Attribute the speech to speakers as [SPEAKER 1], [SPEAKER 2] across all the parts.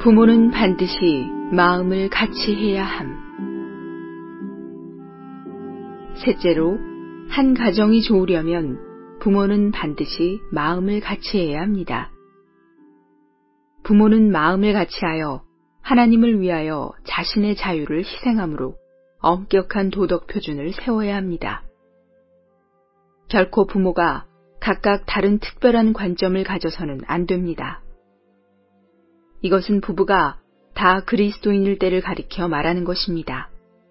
[SPEAKER 1] 부모는 반드시 마음을 같이 해야 함. 셋째로, 한 가정이 좋으려면 부모는 반드시 마음을 같이 해야 합니다. 부모는 마음을 같이하여 하나님을 위하여 자신의 자유를 희생함으로 엄격한 도덕 표준을 세워야 합니다. 결코 부모가 각각 다른 특별한 관점을 가져서는 안 됩니다. 이것은 부부가 다 그리스도인일 때를 가리켜 말하는 것입니다.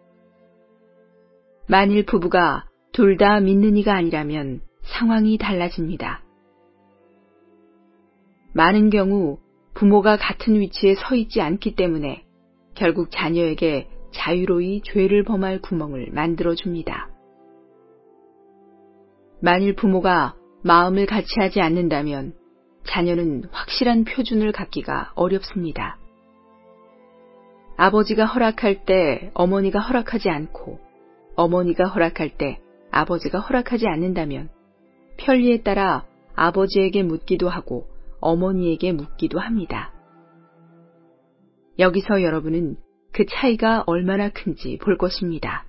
[SPEAKER 1] 만일 부부가 둘 다 믿는 이가 아니라면 상황이 달라집니다. 많은 경우 부모가 같은 위치에 서 있지 않기 때문에 결국 자녀에게 자유로이 죄를 범할 구멍을 만들어줍니다. 만일 부모가 마음을 같이 하지 않는다면 자녀는 확실한 표준을 갖기가 어렵습니다. 아버지가 허락할 때 어머니가 허락하지 않고 어머니가 허락할 때 아버지가 허락하지 않는다면 편리에 따라 아버지에게 묻기도 하고 어머니에게 묻기도 합니다. 여기서 여러분은 그 차이가 얼마나 큰지 볼 것입니다.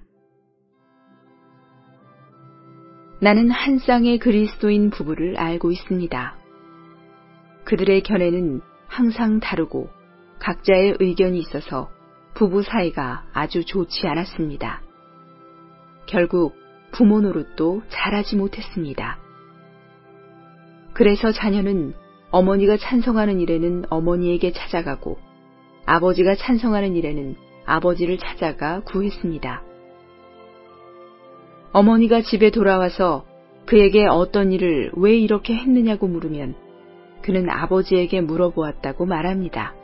[SPEAKER 1] 나는 한 쌍의 그리스도인 부부를 알고 있습니다. 그들의 견해는 항상 다르고 각자의 의견이 있어서 부부 사이가 아주 좋지 않았습니다. 결국 부모 노릇도 잘하지 못했습니다. 그래서 자녀는 어머니가 찬성하는 일에는 어머니에게 찾아가고 아버지가 찬성하는 일에는 아버지를 찾아가 구했습니다. 어머니가 집에 돌아와서 그에게 어떤 일을 왜 이렇게 했느냐고 물으면 그는 아버지에게 물어보았다고 말합니다.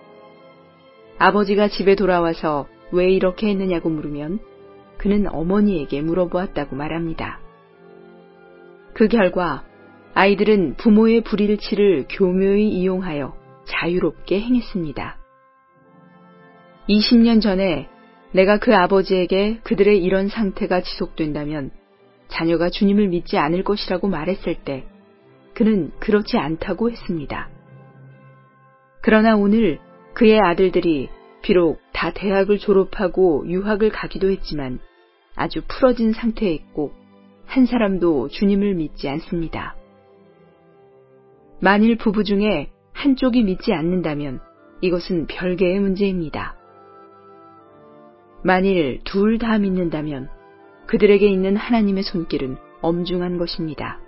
[SPEAKER 1] 아버지가 집에 돌아와서 왜 이렇게 했느냐고 물으면 그는 어머니에게 물어보았다고 말합니다. 그 결과 아이들은 부모의 불일치를 교묘히 이용하여 자유롭게 행했습니다. 20년 전에 내가 그 아버지에게 그들의 이런 상태가 지속된다면 자녀가 주님을 믿지 않을 것이라고 말했을 때 그는 그렇지 않다고 했습니다. 그러나 오늘 그의 아들들이 비록 다 대학을 졸업하고 유학을 가기도 했지만 아주 풀어진 상태에 있고 한 사람도 주님을 믿지 않습니다. 만일 부부 중에 한쪽이 믿지 않는다면 이것은 별개의 문제입니다. 만일 둘 다 믿는다면 그들에게 있는 하나님의 손길은 엄중한 것입니다.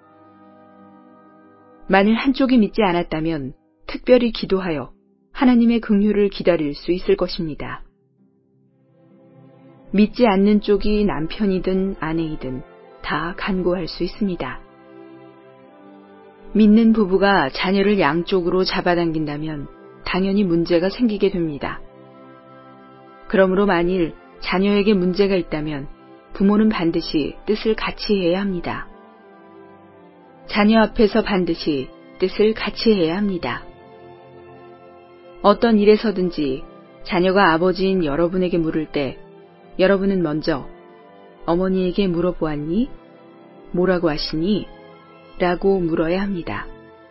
[SPEAKER 1] 만일 한쪽이 믿지 않았다면 특별히 기도하여 하나님의 긍휼을 기다릴 수 있을 것입니다. 믿지 않는 쪽이 남편이든 아내이든 다 간구할 수 있습니다. 믿는 부부가 자녀를 양쪽으로 잡아당긴다면 당연히 문제가 생기게 됩니다. 그러므로 만일 자녀에게 문제가 있다면 부모는 반드시 뜻을 같이 해야 합니다. 자녀 앞에서 반드시 뜻을 같이 해야 합니다. 어떤 일에서든지 자녀가 아버지인 여러분에게 물을 때 여러분은 먼저 어머니에게 물어보았니? 뭐라고 하시니? 라고 물어야 합니다.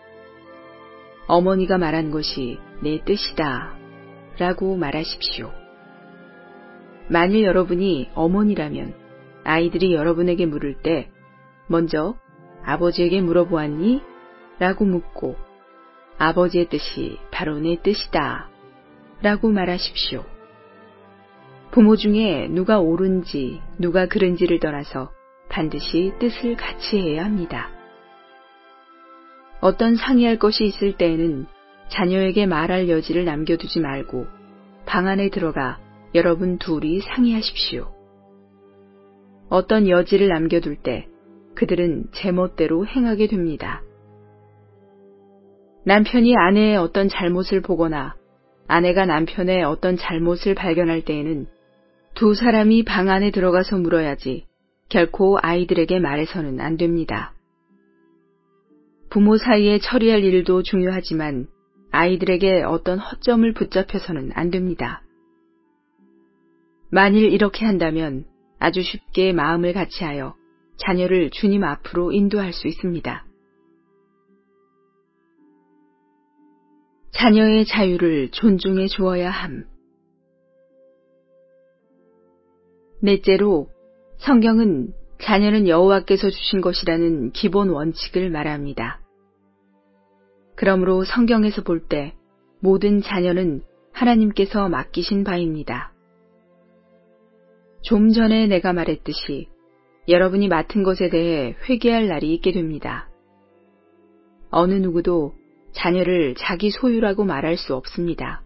[SPEAKER 1] 어머니가 말한 것이 내 뜻이다 라고 말하십시오. 만일 여러분이 어머니라면 아이들이 여러분에게 물을 때 먼저 아버지에게 물어보았니? 라고 묻고 아버지의 뜻이 바로 내 뜻이다 라고 말하십시오. 부모 중에 누가 옳은지 누가 그른지를 떠나서 반드시 뜻을 같이 해야 합니다. 어떤 상의할 것이 있을 때에는 자녀에게 말할 여지를 남겨두지 말고 방 안에 들어가 여러분 둘이 상의하십시오. 어떤 여지를 남겨둘 때 그들은 제멋대로 행하게 됩니다. 남편이 아내의 어떤 잘못을 보거나 아내가 남편의 어떤 잘못을 발견할 때에는 두 사람이 방 안에 들어가서 물어야지 결코 아이들에게 말해서는 안 됩니다. 부모 사이에 처리할 일도 중요하지만 아이들에게 어떤 허점을 붙잡혀서는 안 됩니다. 만일 이렇게 한다면 아주 쉽게 마음을 같이하여 자녀를 주님 앞으로 인도할 수 있습니다. 자녀의 자유를 존중해 주어야 함. 넷째로, 성경은 자녀는 여호와께서 주신 것이라는 기본 원칙을 말합니다. 그러므로 성경에서 볼 때 모든 자녀는 하나님께서 맡기신 바입니다. 좀 전에 내가 말했듯이 여러분이 맡은 것에 대해 회개할 날이 있게 됩니다. 어느 누구도 자녀를 자기 소유라고 말할 수 없습니다.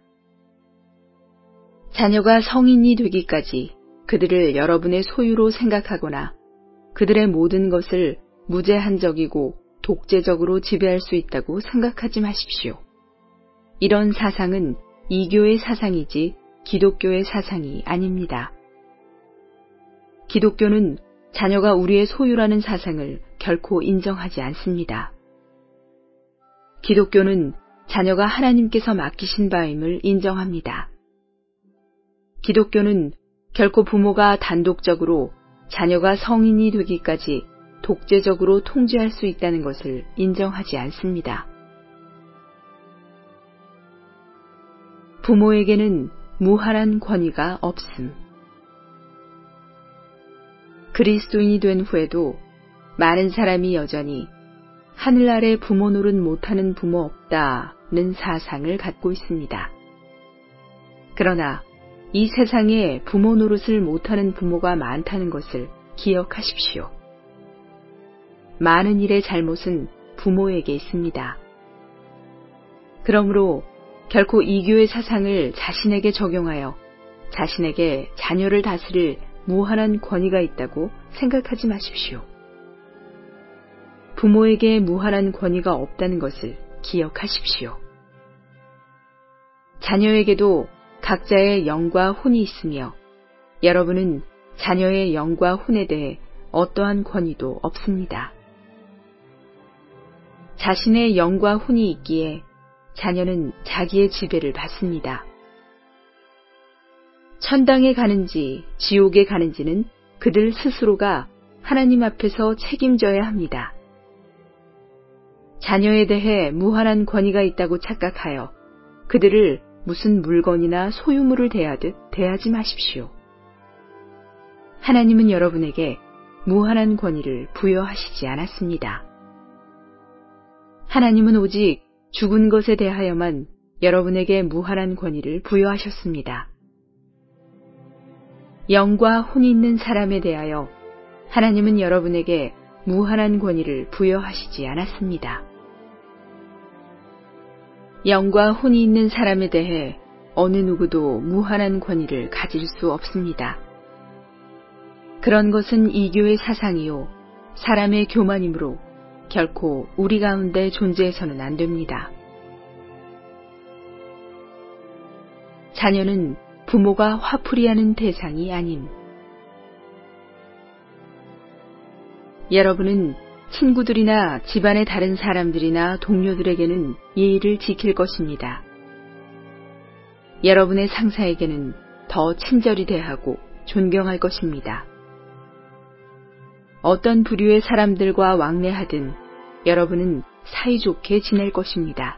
[SPEAKER 1] 자녀가 성인이 되기까지 그들을 여러분의 소유로 생각하거나 그들의 모든 것을 무제한적이고 독재적으로 지배할 수 있다고 생각하지 마십시오. 이런 사상은 이교의 사상이지 기독교의 사상이 아닙니다. 기독교는 자녀가 우리의 소유라는 사상을 결코 인정하지 않습니다. 기독교는 자녀가 하나님께서 맡기신 바임을 인정합니다. 기독교는 결코 부모가 단독적으로 자녀가 성인이 되기까지 독재적으로 통제할 수 있다는 것을 인정하지 않습니다. 부모에게는 무한한 권위가 없음. 그리스도인이 된 후에도 많은 사람이 여전히 하늘 아래 부모 노릇 못하는 부모 없다는 사상을 갖고 있습니다. 그러나 이 세상에 부모 노릇을 못하는 부모가 많다는 것을 기억하십시오. 많은 일의 잘못은 부모에게 있습니다. 그러므로 결코 이교의 사상을 자신에게 적용하여 자신에게 자녀를 다스릴 무한한 권위가 있다고 생각하지 마십시오. 부모에게 무한한 권위가 없다는 것을 기억하십시오. 자녀에게도 각자의 영과 혼이 있으며 여러분은 자녀의 영과 혼에 대해 어떠한 권위도 없습니다. 자신의 영과 혼이 있기에 자녀는 자기의 지배를 받습니다. 천당에 가는지 지옥에 가는지는 그들 스스로가 하나님 앞에서 책임져야 합니다. 자녀에 대해 무한한 권위가 있다고 착각하여 그들을 무슨 물건이나 소유물을 대하듯 대하지 마십시오. 하나님은 여러분에게 무한한 권위를 부여하시지 않았습니다. 하나님은 오직 죽은 것에 대하여만 여러분에게 무한한 권위를 부여하셨습니다. 영과 혼이 있는 사람에 대하여 하나님은 여러분에게 무한한 권위를 부여하시지 않았습니다. 영과 혼이 있는 사람에 대해 어느 누구도 무한한 권위를 가질 수 없습니다. 그런 것은 이교의 사상이요 사람의 교만이므로 결코 우리 가운데 존재해서는 안 됩니다. 자녀는 부모가 화풀이하는 대상이 아님. 여러분은 친구들이나 집안의 다른 사람들이나 동료들에게는 예의를 지킬 것입니다. 여러분의 상사에게는 더 친절히 대하고 존경할 것입니다. 어떤 부류의 사람들과 왕래하든 여러분은 사이좋게 지낼 것입니다.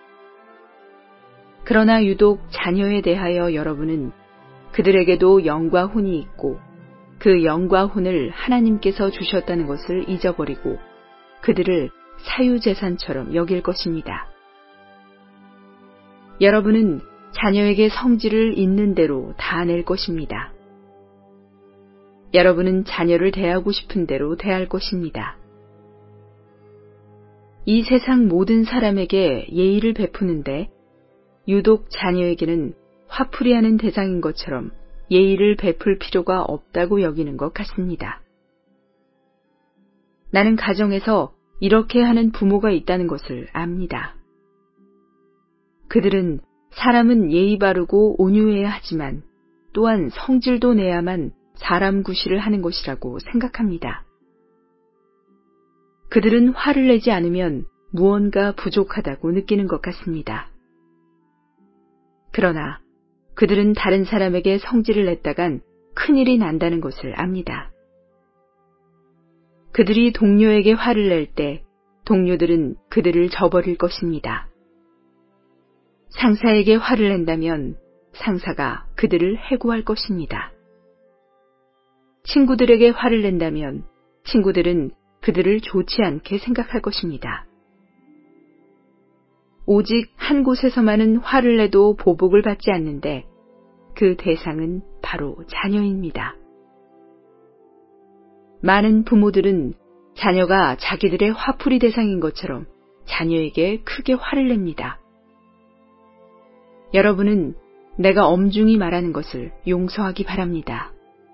[SPEAKER 1] 그러나 유독 자녀에 대하여 여러분은 그들에게도 영과 혼이 있고 그 영과 혼을 하나님께서 주셨다는 것을 잊어버리고 그들을 사유재산처럼 여길 것입니다. 여러분은 자녀에게 성질을 있는 대로 다 낼 것입니다. 여러분은 자녀를 대하고 싶은 대로 대할 것입니다. 이 세상 모든 사람에게 예의를 베푸는데 유독 자녀에게는 화풀이하는 대상인 것처럼 예의를 베풀 필요가 없다고 여기는 것 같습니다. 나는 가정에서 이렇게 하는 부모가 있다는 것을 압니다. 그들은 사람은 예의 바르고 온유해야 하지만 또한 성질도 내야만 사람 구실을 하는 것이라고 생각합니다. 그들은 화를 내지 않으면 무언가 부족하다고 느끼는 것 같습니다. 그러나 그들은 다른 사람에게 성질을 냈다간 큰일이 난다는 것을 압니다. 그들이 동료에게 화를 낼 때 동료들은 그들을 저버릴 것입니다. 상사에게 화를 낸다면 상사가 그들을 해고할 것입니다. 친구들에게 화를 낸다면 친구들은 그들을 좋지 않게 생각할 것입니다. 오직 한 곳에서만은 화를 내도 보복을 받지 않는데 그 대상은 바로 자녀입니다. 많은 부모들은 자녀가 자기들의 화풀이 대상인 것처럼 자녀에게 크게 화를 냅니다. 여러분은 내가 엄중히 말하는 것을 용서하기 바랍니다.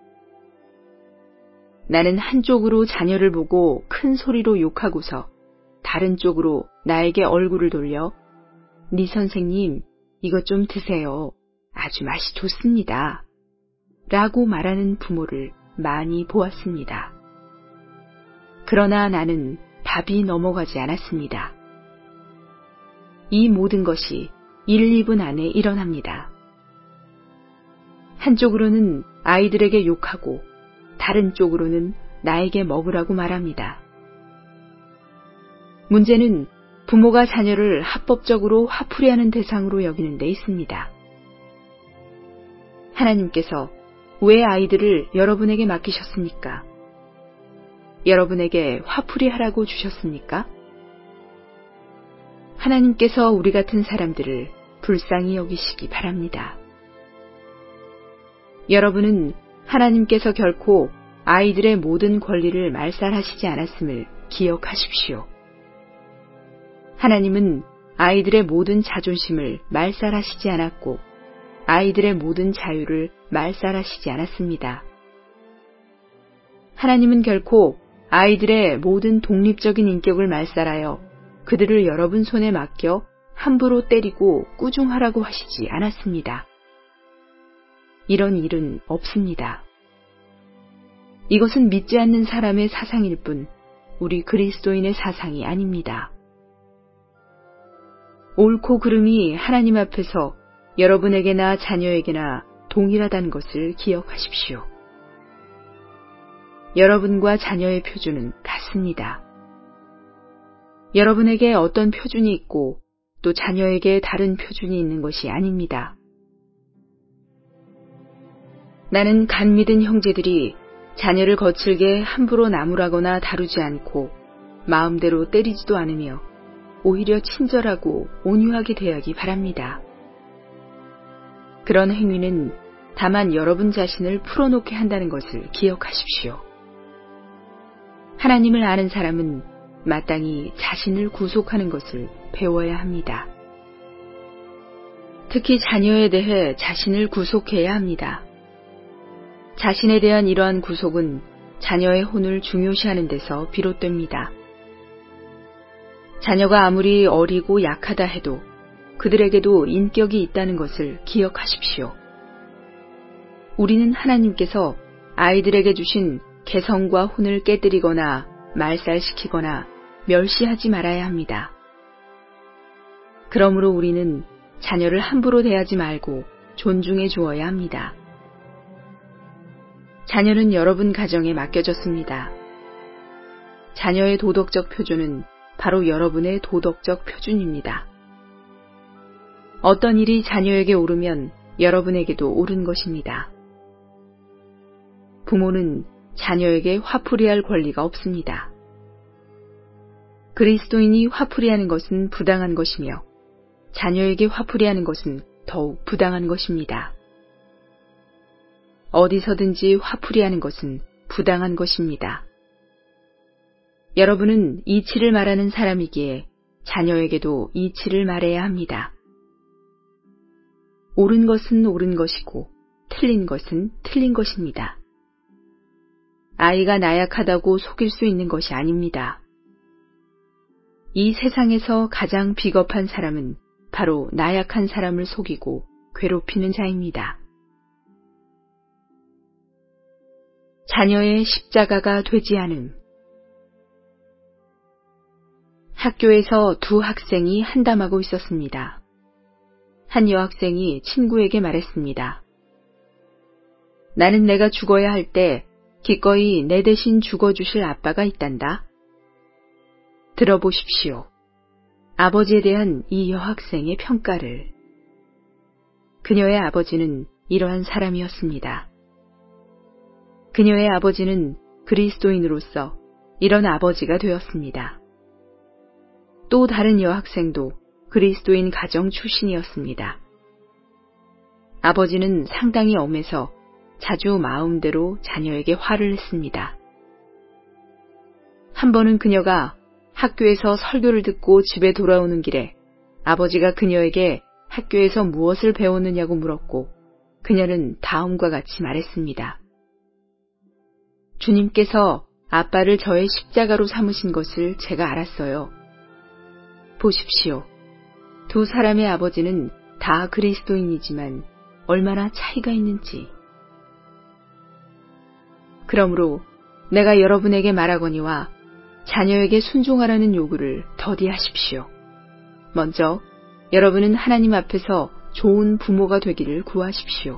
[SPEAKER 1] 나는 한쪽으로 자녀를 보고 큰 소리로 욕하고서 다른 쪽으로 나에게 얼굴을 돌려 네 선생님, 이것 좀 드세요. 아주 맛이 좋습니다. 라고 말하는 부모를 많이 보았습니다. 그러나 나는 답이 넘어가지 않았습니다. 이 모든 것이 1, 2분 안에 일어납니다. 한쪽으로는 아이들에게 욕하고 다른 쪽으로는 나에게 먹으라고 말합니다. 문제는 부모가 자녀를 합법적으로 화풀이하는 대상으로 여기는 데 있습니다. 하나님께서 왜 아이들을 여러분에게 맡기셨습니까? 여러분에게 화풀이하라고 주셨습니까? 하나님께서 우리 같은 사람들을 불쌍히 여기시기 바랍니다. 여러분은 하나님께서 결코 아이들의 모든 권리를 말살하시지 않았음을 기억하십시오. 하나님은 아이들의 모든 자존심을 말살하시지 않았고 아이들의 모든 자유를 말살하시지 않았습니다. 하나님은 결코 아이들의 모든 독립적인 인격을 말살하여 그들을 여러분 손에 맡겨 함부로 때리고 꾸중하라고 하시지 않았습니다. 이런 일은 없습니다. 이것은 믿지 않는 사람의 사상일 뿐 우리 그리스도인의 사상이 아닙니다. 옳고 그름이 하나님 앞에서 여러분에게나 자녀에게나 동일하다는 것을 기억하십시오. 여러분과 자녀의 표준은 같습니다. 여러분에게 어떤 표준이 있고 또 자녀에게 다른 표준이 있는 것이 아닙니다. 나는 간 믿은 형제들이 자녀를 거칠게 함부로 나무라거나 다루지 않고 마음대로 때리지도 않으며 오히려 친절하고 온유하게 대하기 바랍니다. 그런 행위는 다만 여러분 자신을 풀어놓게 한다는 것을 기억하십시오. 하나님을 아는 사람은 마땅히 자신을 구속하는 것을 배워야 합니다. 특히 자녀에 대해 자신을 구속해야 합니다. 자신에 대한 이러한 구속은 자녀의 혼을 중요시하는 데서 비롯됩니다. 자녀가 아무리 어리고 약하다 해도 그들에게도 인격이 있다는 것을 기억하십시오. 우리는 하나님께서 아이들에게 주신 개성과 혼을 깨뜨리거나 말살시키거나 멸시하지 말아야 합니다. 그러므로 우리는 자녀를 함부로 대하지 말고 존중해 주어야 합니다. 자녀는 여러분 가정에 맡겨졌습니다. 자녀의 도덕적 표준은 바로 여러분의 도덕적 표준입니다. 어떤 일이 자녀에게 오르면 여러분에게도 오른 것입니다. 부모는 자녀에게 화풀이할 권리가 없습니다. 그리스도인이 화풀이하는 것은 부당한 것이며 자녀에게 화풀이하는 것은 더욱 부당한 것입니다. 어디서든지 화풀이하는 것은 부당한 것입니다. 여러분은 이치를 말하는 사람이기에 자녀에게도 이치를 말해야 합니다. 옳은 것은 옳은 것이고 틀린 것은 틀린 것입니다. 아이가 나약하다고 속일 수 있는 것이 아닙니다. 이 세상에서 가장 비겁한 사람은 바로 나약한 사람을 속이고 괴롭히는 자입니다. 자녀의 십자가가 되지 않음. 학교에서 두 학생이 한담하고 있었습니다. 한 여학생이 친구에게 말했습니다. 나는 내가 죽어야 할 때 기꺼이 내 대신 죽어주실 아빠가 있단다. 들어보십시오. 아버지에 대한 이 여학생의 평가를. 그녀의 아버지는 이러한 사람이었습니다. 그녀의 아버지는 그리스도인으로서 이런 아버지가 되었습니다. 또 다른 여학생도 그리스도인 가정 출신이었습니다. 아버지는 상당히 엄해서 자주 마음대로 자녀에게 화를 냈습니다. 한 번은 그녀가 학교에서 설교를 듣고 집에 돌아오는 길에 아버지가 그녀에게 학교에서 무엇을 배웠느냐고 물었고 그녀는 다음과 같이 말했습니다. 주님께서 아빠를 저의 십자가로 삼으신 것을 제가 알았어요. 보십시오. 두 사람의 아버지는 다 그리스도인이지만 얼마나 차이가 있는지. 그러므로 내가 여러분에게 말하거니와 자녀에게 순종하라는 요구를 더디하십시오. 먼저 여러분은 하나님 앞에서 좋은 부모가 되기를 구하십시오.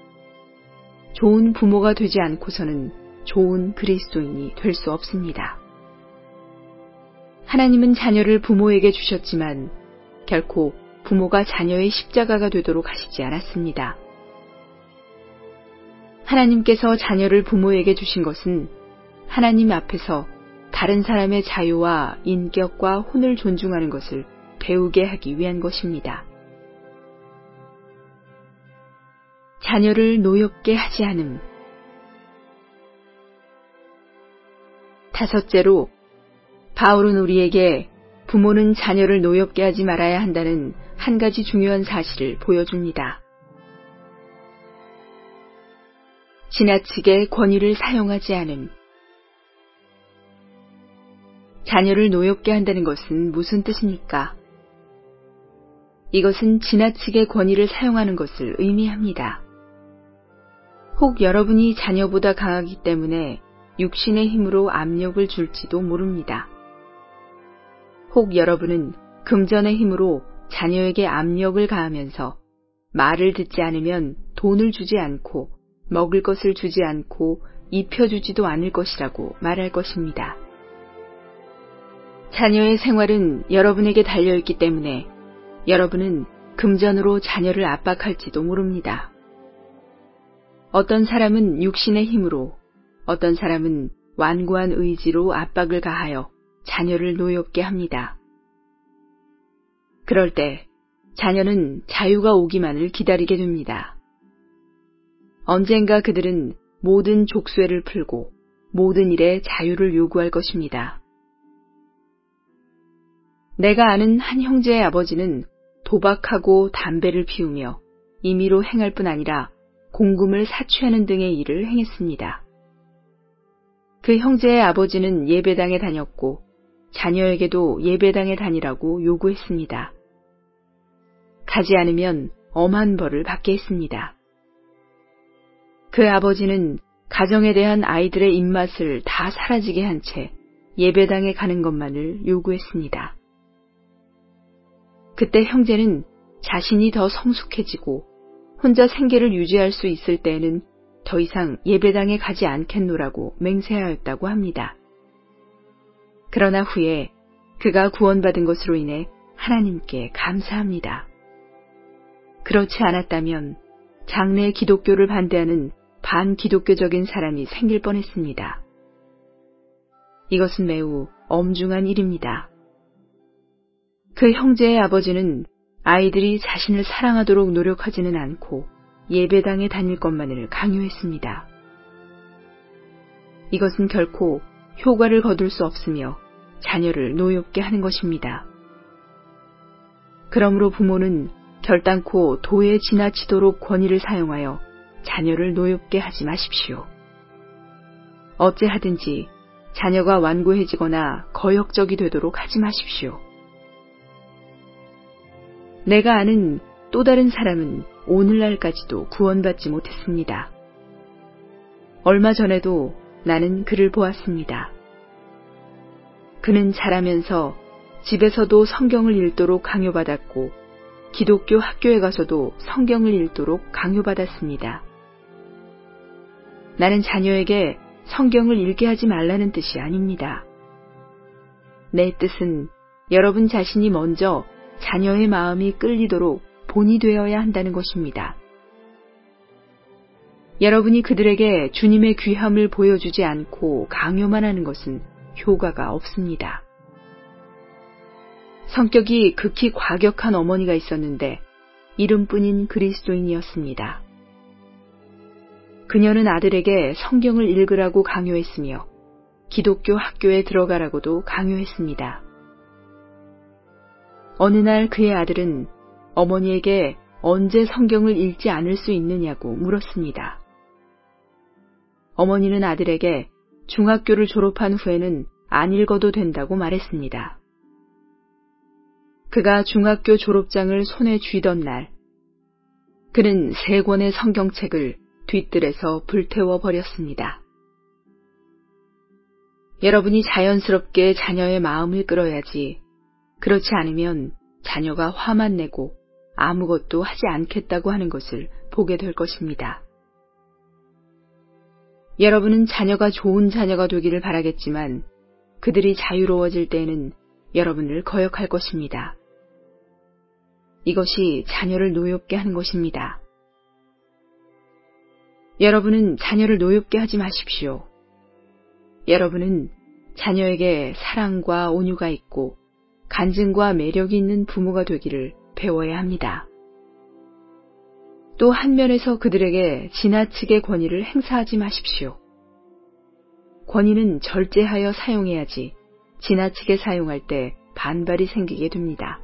[SPEAKER 1] 좋은 부모가 되지 않고서는 좋은 그리스도인이 될 수 없습니다. 하나님은 자녀를 부모에게 주셨지만 결코 부모가 자녀의 십자가가 되도록 하시지 않았습니다. 하나님께서 자녀를 부모에게 주신 것은 하나님 앞에서 다른 사람의 자유와 인격과 혼을 존중하는 것을 배우게 하기 위한 것입니다. 자녀를 노엽게 하지 않음. 다섯째로, 바울은 우리에게 부모는 자녀를 노엽게 하지 말아야 한다는 한 가지 중요한 사실을 보여줍니다. 지나치게 권위를 사용하지 않음. 자녀를 노엽게 한다는 것은 무슨 뜻입니까? 이것은 지나치게 권위를 사용하는 것을 의미합니다. 혹 여러분이 자녀보다 강하기 때문에 육신의 힘으로 압력을 줄지도 모릅니다. 혹 여러분은 금전의 힘으로 자녀에게 압력을 가하면서 말을 듣지 않으면 돈을 주지 않고 먹을 것을 주지 않고 입혀주지도 않을 것이라고 말할 것입니다. 자녀의 생활은 여러분에게 달려있기 때문에 여러분은 금전으로 자녀를 압박할지도 모릅니다. 어떤 사람은 육신의 힘으로, 어떤 사람은 완고한 의지로 압박을 가하여 자녀를 노엽게 합니다. 그럴 때 자녀는 자유가 오기만을 기다리게 됩니다. 언젠가 그들은 모든 족쇄를 풀고 모든 일에 자유를 요구할 것입니다. 내가 아는 한 형제의 아버지는 도박하고 담배를 피우며 임의로 행할 뿐 아니라 공금을 사취하는 등의 일을 행했습니다. 그 형제의 아버지는 예배당에 다녔고 자녀에게도 예배당에 다니라고 요구했습니다. 가지 않으면 엄한 벌을 받게 했습니다. 그 아버지는 가정에 대한 아이들의 입맛을 다 사라지게 한 채 예배당에 가는 것만을 요구했습니다. 그때 형제는 자신이 더 성숙해지고 혼자 생계를 유지할 수 있을 때에는 더 이상 예배당에 가지 않겠노라고 맹세하였다고 합니다. 그러나 후에 그가 구원받은 것으로 인해 하나님께 감사합니다. 그렇지 않았다면 장래 기독교를 반대하는 반기독교적인 사람이 생길 뻔했습니다. 이것은 매우 엄중한 일입니다. 그 형제의 아버지는 아이들이 자신을 사랑하도록 노력하지는 않고 예배당에 다닐 것만을 강요했습니다. 이것은 결코 효과를 거둘 수 없으며 자녀를 노엽게 하는 것입니다. 그러므로 부모는 결단코 도에 지나치도록 권위를 사용하여 자녀를 노엽게 하지 마십시오. 어찌하든지 자녀가 완고해지거나 거역적이 되도록 하지 마십시오. 내가 아는 또 다른 사람은 오늘날까지도 구원받지 못했습니다. 얼마 전에도 나는 그를 보았습니다. 그는 자라면서 집에서도 성경을 읽도록 강요받았고 기독교 학교에 가서도 성경을 읽도록 강요받았습니다. 나는 자녀에게 성경을 읽게 하지 말라는 뜻이 아닙니다. 내 뜻은 여러분 자신이 먼저 자녀의 마음이 끌리도록 본이 되어야 한다는 것입니다. 여러분이 그들에게 주님의 귀함을 보여주지 않고 강요만 하는 것은 효과가 없습니다. 성격이 극히 과격한 어머니가 있었는데 이름뿐인 그리스도인이었습니다. 그녀는 아들에게 성경을 읽으라고 강요했으며 기독교 학교에 들어가라고도 강요했습니다. 어느 날 그의 아들은 어머니에게 언제 성경을 읽지 않을 수 있느냐고 물었습니다. 어머니는 아들에게 중학교를 졸업한 후에는 안 읽어도 된다고 말했습니다. 그가 중학교 졸업장을 손에 쥐던 날, 그는 3권의 성경책을 뒤뜰에서 불태워 버렸습니다. 여러분이 자연스럽게 자녀의 마음을 끌어야지, 그렇지 않으면 자녀가 화만 내고 아무것도 하지 않겠다고 하는 것을 보게 될 것입니다. 여러분은 자녀가 좋은 자녀가 되기를 바라겠지만 그들이 자유로워질 때에는 여러분을 거역할 것입니다. 이것이 자녀를 노엽게 하는 것입니다. 여러분은 자녀를 노엽게 하지 마십시오. 여러분은 자녀에게 사랑과 온유가 있고 간증과 매력이 있는 부모가 되기를 배워야 합니다. 또 한면에서 그들에게 지나치게 권위를 행사하지 마십시오. 권위는 절제하여 사용해야지 지나치게 사용할 때 반발이 생기게 됩니다.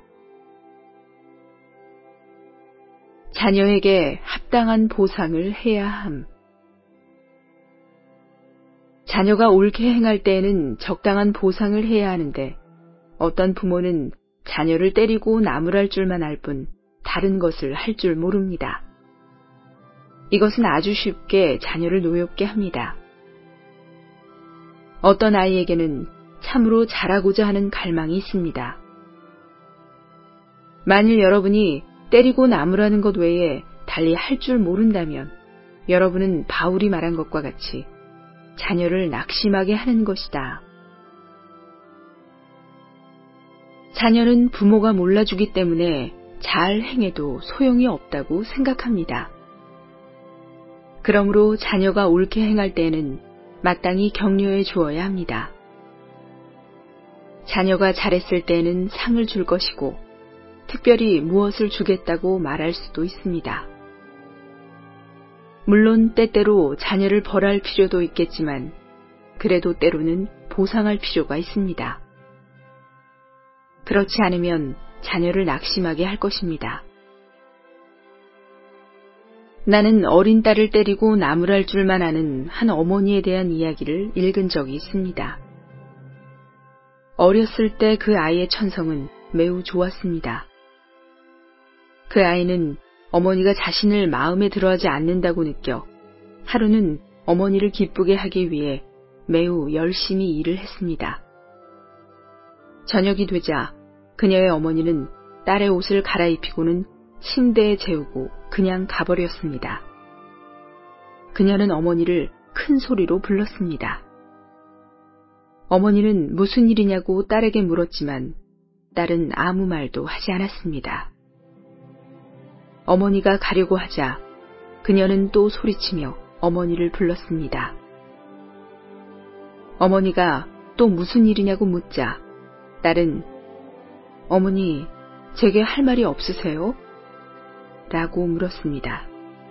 [SPEAKER 1] 자녀에게 합당한 보상을 해야 함. 자녀가 옳게 행할 때에는 적당한 보상을 해야 하는데 어떤 부모는 자녀를 때리고 나무랄 줄만 알 뿐 다른 것을 할 줄 모릅니다. 이것은 아주 쉽게 자녀를 노엽게 합니다. 어떤 아이에게는 참으로 잘하고자 하는 갈망이 있습니다. 만일 여러분이 때리고 나무라는 것 외에 달리 할 줄 모른다면 여러분은 바울이 말한 것과 같이 자녀를 낙심하게 하는 것이다. 자녀는 부모가 몰라주기 때문에 잘 행해도 소용이 없다고 생각합니다. 그러므로 자녀가 옳게 행할 때에는 마땅히 격려해 주어야 합니다. 자녀가 잘했을 때에는 상을 줄 것이고 특별히 무엇을 주겠다고 말할 수도 있습니다. 물론 때때로 자녀를 벌할 필요도 있겠지만 그래도 때로는 보상할 필요가 있습니다. 그렇지 않으면 자녀를 낙심하게 할 것입니다. 나는 어린 딸을 때리고 나무랄 줄만 아는 한 어머니에 대한 이야기를 읽은 적이 있습니다. 어렸을 때 그 아이의 천성은 매우 좋았습니다. 그 아이는 어머니가 자신을 마음에 들어하지 않는다고 느껴 하루는 어머니를 기쁘게 하기 위해 매우 열심히 일을 했습니다. 저녁이 되자 그녀의 어머니는 딸의 옷을 갈아입히고는 침대에 재우고 그냥 가버렸습니다. 그녀는 어머니를 큰 소리로 불렀습니다. 어머니는 무슨 일이냐고 딸에게 물었지만 딸은 아무 말도 하지 않았습니다. 어머니가 가려고 하자 그녀는 또 소리치며 어머니를 불렀습니다. 어머니가 또 무슨 일이냐고 묻자 딸은 어머니, 제게 할 말이 없으세요? 라고 물었습니다.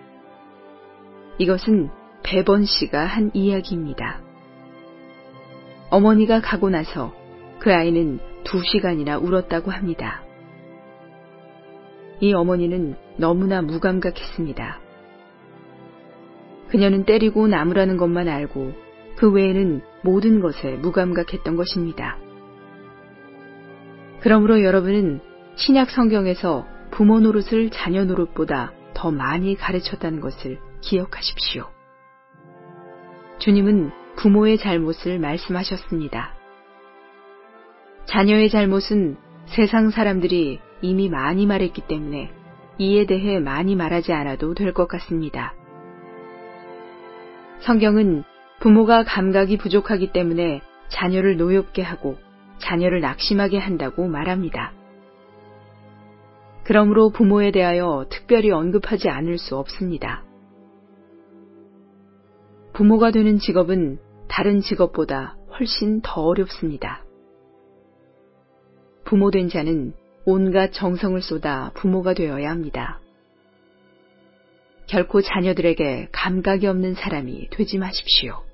[SPEAKER 1] 이것은 배번 씨가 한 이야기입니다. 어머니가 가고 나서 그 아이는 2시간이나 울었다고 합니다. 이 어머니는 너무나 무감각했습니다. 그녀는 때리고 나무라는 것만 알고 그 외에는 모든 것에 무감각했던 것입니다. 그러므로 여러분은 신약 성경에서 부모 노릇을 자녀 노릇보다 더 많이 가르쳤다는 것을 기억하십시오. 주님은 부모의 잘못을 말씀하셨습니다. 자녀의 잘못은 세상 사람들이 이미 많이 말했기 때문에 이에 대해 많이 말하지 않아도 될 것 같습니다. 성경은 부모가 감각이 부족하기 때문에 자녀를 노엽게 하고 자녀를 낙심하게 한다고 말합니다. 그러므로 부모에 대하여 특별히 언급하지 않을 수 없습니다. 부모가 되는 직업은 다른 직업보다 훨씬 더 어렵습니다. 부모된 자는 온갖 정성을 쏟아 부모가 되어야 합니다. 결코 자녀들에게 감각이 없는 사람이 되지 마십시오.